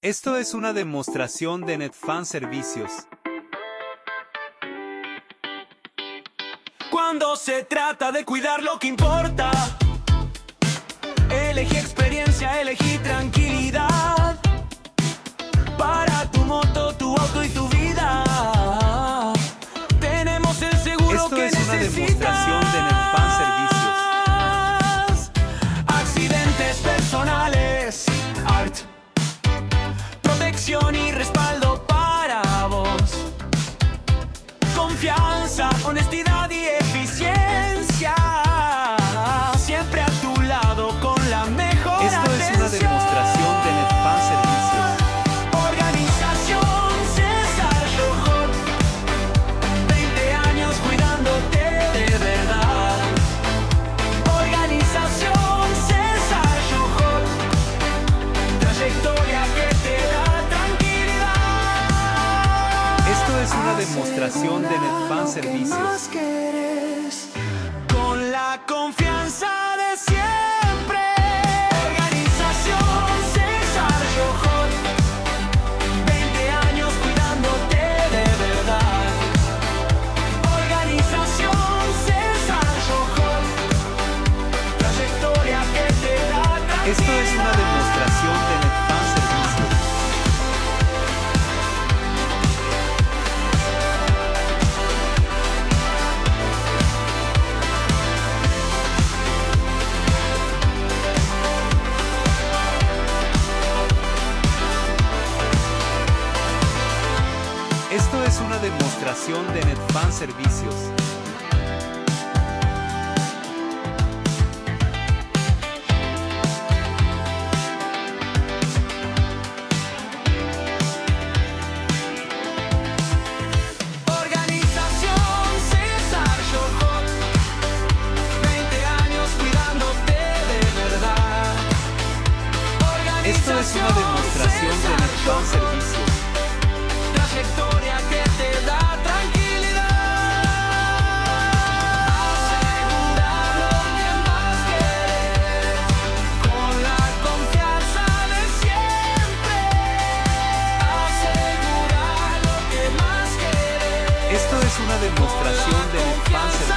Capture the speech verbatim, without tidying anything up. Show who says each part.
Speaker 1: Esto es una demostración de Netfan Servicios.
Speaker 2: Cuando se trata de cuidar lo que importa, elegí experiencia, elegí tranquilidad. Para tu moto, tu auto y tu vida, tenemos el seguro
Speaker 1: Esto
Speaker 2: que
Speaker 1: es una
Speaker 2: necesitas.
Speaker 1: demostración de Netfan Servicios.
Speaker 2: Accidentes personales, Art. Protección y respaldo para vos. Confianza, honestidad y eficiencia. Siempre a tu lado con la mejor
Speaker 1: Esto
Speaker 2: atención.
Speaker 1: es una demostración de Netfan Servicios.
Speaker 2: Organización César Chojot, veinte años cuidándote de verdad. Organización César Chojot, trayectoria que te da tranquilidad.
Speaker 1: Esto es una demostración de Netfan Servicios.
Speaker 2: Más querés, con la confianza de siempre. Organización César Chojot, veinte años cuidándote de verdad. Organización César Chojot, trayectoria que te da tranquilidad.
Speaker 1: Esto es una demostración de Netfan Servicios. Esto es una demostración de Netfan Servicios.
Speaker 2: Organización César Chojot, veinte años cuidándote de verdad.
Speaker 1: Esto es una demostración de Netfan Servicios.
Speaker 2: Trayectoria que te da tranquilidad. Asegurar lo que más querés, con la confianza de siempre. Asegurar lo que más querés.
Speaker 1: Esto es una demostración de Netfan Servicios.